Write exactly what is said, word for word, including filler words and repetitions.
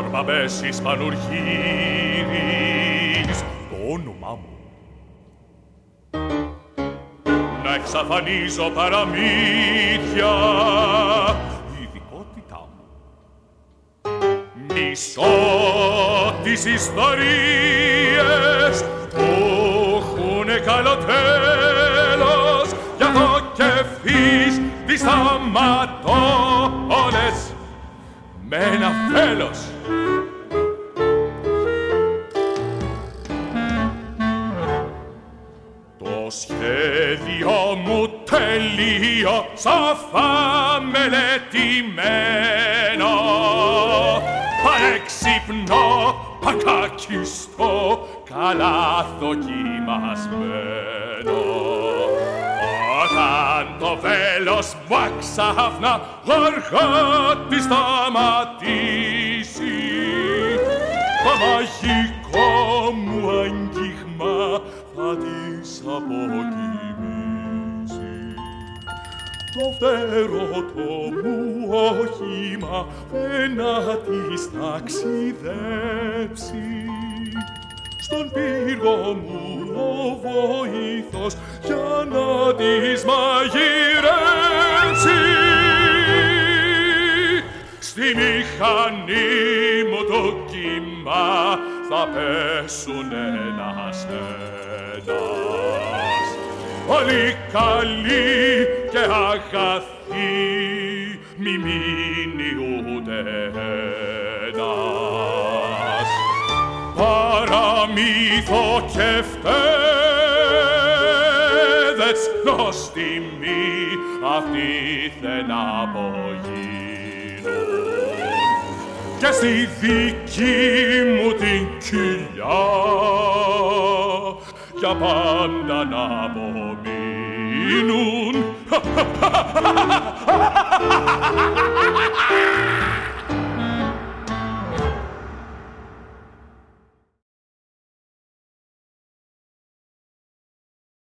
Μπαμπέσης Πανουργύρης, το όνομά μου. Να εξαφανίζω παραμύθια, ειδικότητά μου. Μισώ τις ιστορίες που έχουνε καλό τέλος, για το και ευθύς τις σταματώ όλες με ένα φέλος. Το σχέδιο μου τελείω, σαφά μελετημένο, παρέξυπνο, πακακιστό, καλά δοκιμασμένο. Όταν το βέλος μου αξάφνα γοργά τη σταματήσει, το μαγικό μου αγγίγμα θα της αποκοιμήσει. Το φτερωτό μου όχημα να της ταξιδέψει. Στον πύργο μου ο βοήθος για να της μαγειρέψει. Στη μηχανή μου το κύμα θα πέσουν ένας-ένας. Όλοι καλοί και αγαθοί, μη μείνει ούτε ένας. Παραμύθο και φταίδες, νοστιμοί αυτοί θέλ' απογίνουν. Και στη δική μου την κοιλιά για πάντα να απομείνουν.